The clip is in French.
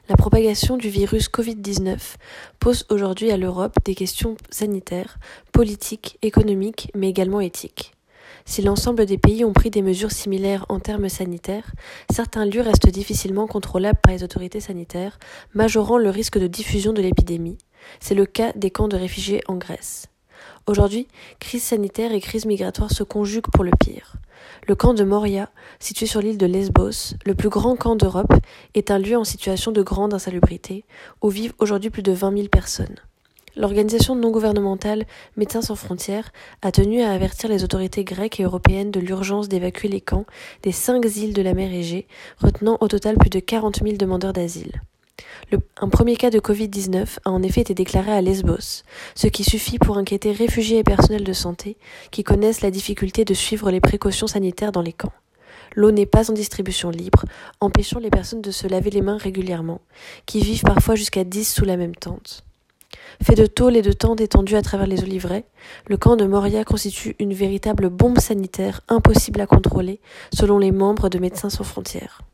La propagation du virus Covid-19 pose aujourd'hui à l'Europe des questions sanitaires, politiques, économiques, mais également éthiques. Si l'ensemble des pays ont pris des mesures similaires en termes sanitaires, certains lieux restent difficilement contrôlables par les autorités sanitaires, majorant le risque de diffusion de l'épidémie. C'est le cas des camps de réfugiés en Grèce. Aujourd'hui, crise sanitaire et crise migratoire se conjuguent pour le pire. Le camp de Moria, situé sur l'île de Lesbos, le plus grand camp d'Europe, est un lieu en situation de grande insalubrité, où vivent aujourd'hui plus de 20 000 personnes. L'organisation non gouvernementale Médecins sans frontières a tenu à avertir les autorités grecques et européennes de l'urgence d'évacuer les camps des 5 îles de la mer Égée, retenant au total plus de 40 000 demandeurs d'asile. Un premier cas de Covid-19 a en effet été déclaré à Lesbos, ce qui suffit pour inquiéter réfugiés et personnels de santé qui connaissent la difficulté de suivre les précautions sanitaires dans les camps. L'eau n'est pas en distribution libre, empêchant les personnes de se laver les mains régulièrement, qui vivent parfois jusqu'à 10 sous la même tente. Fait de tôles et de tentes étendues à travers les oliveraies, le camp de Moria constitue une véritable bombe sanitaire impossible à contrôler, selon les membres de Médecins sans frontières.